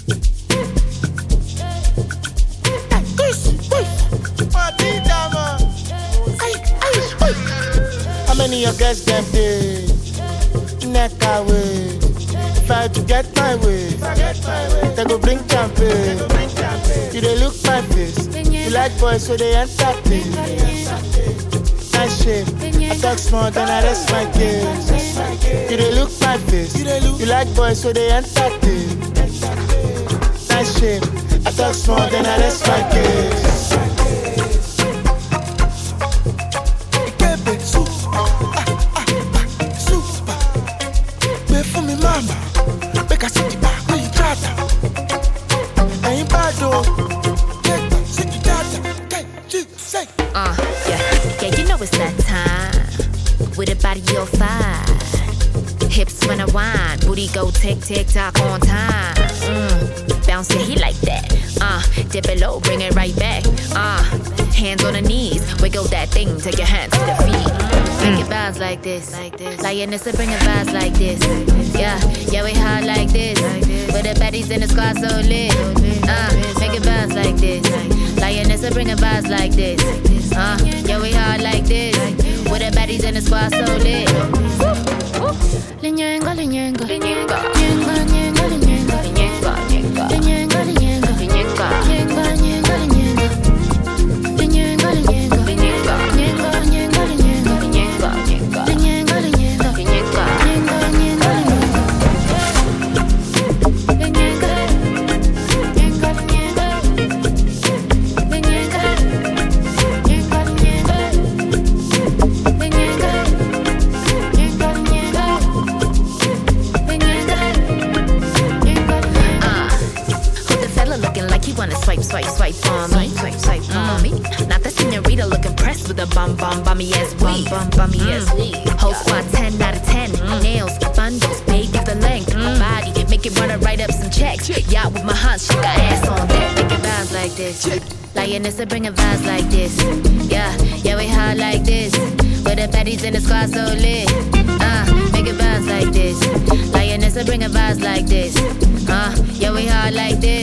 How many of guys them day? Neck away. Try to get my way. They go bring champagne. You they look my face. You like boys so they entertain. Nice shape. I talk small then I rest my case. You they look my face. You like boys so they entertain. Nice shape. I talk small then I rest my case. Mama, make a city back where you got ain't bad though. Yeah, you know it's that time. With a body you'll find. Hips when I whine, booty go tick tick tock on time. Bounce, yeah, he like that. Dip it low, bring it right back. Hands on the knees, wiggle that thing, take your hands to the feet. Make it bounce like this, Lioness, bring it vibes like this. Yeah, we hard like this. With the baddies in the squad so lit. Make it bounce like this. Lioness, bring it vibes like this. Yeah, we hard like this. With the baddies in the squad so lit. Linyenga, linyenga, linyenga, linyenga, linyenga, linyenga, linyenga, linyenga, linyenga, linyenga, linyenga, linyenga, linyenga, linyenga, linyenga, linyenga, linyenga, linyenga, linyenga, Swipe on me, swipe on me. Not the senorita looking pressed with a bummy ass weed, bummy ass weed. Whole squad 10 out of 10. Nails, bundles, big of the length. Body, make it run right up some checks. Yacht with my hunch, she got ass on deck. Make it bounce like this. Lioness, bring a vibes like this. Yeah, we hard like this. With the baddies in the squad so lit. Make it bounce like this. Lioness, bring a vibes like this. Yeah, we hard like this.